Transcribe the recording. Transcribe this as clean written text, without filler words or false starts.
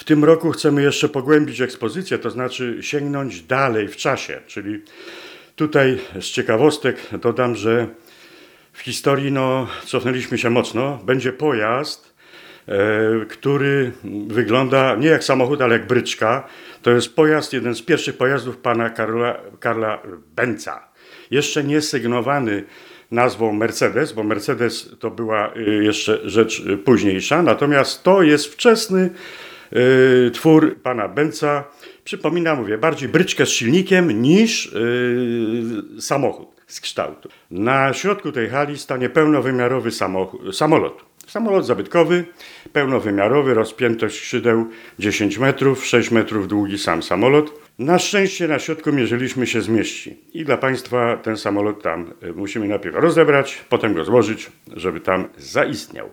tym roku chcemy jeszcze pogłębić ekspozycję, to znaczy sięgnąć dalej w czasie, czyli tutaj z ciekawostek dodam, że w historii cofnęliśmy się mocno. Będzie pojazd, który wygląda nie jak samochód, ale jak bryczka. To jest pojazd, jeden z pierwszych pojazdów pana Karla Benza. Jeszcze nie sygnowany nazwą Mercedes, bo Mercedes to była jeszcze rzecz późniejsza. Natomiast to jest wczesny twór pana Benza. Przypomina, mówię, bardziej bryczkę z silnikiem niż samochód z kształtu. Na środku tej hali stanie pełnowymiarowy samolot. Samolot zabytkowy, pełnowymiarowy, rozpiętość skrzydeł 10 metrów, 6 metrów długi sam samolot. Na szczęście na środku mierzyliśmy się zmieści i dla Państwa ten samolot tam musimy najpierw rozebrać, potem go złożyć, żeby tam zaistniał.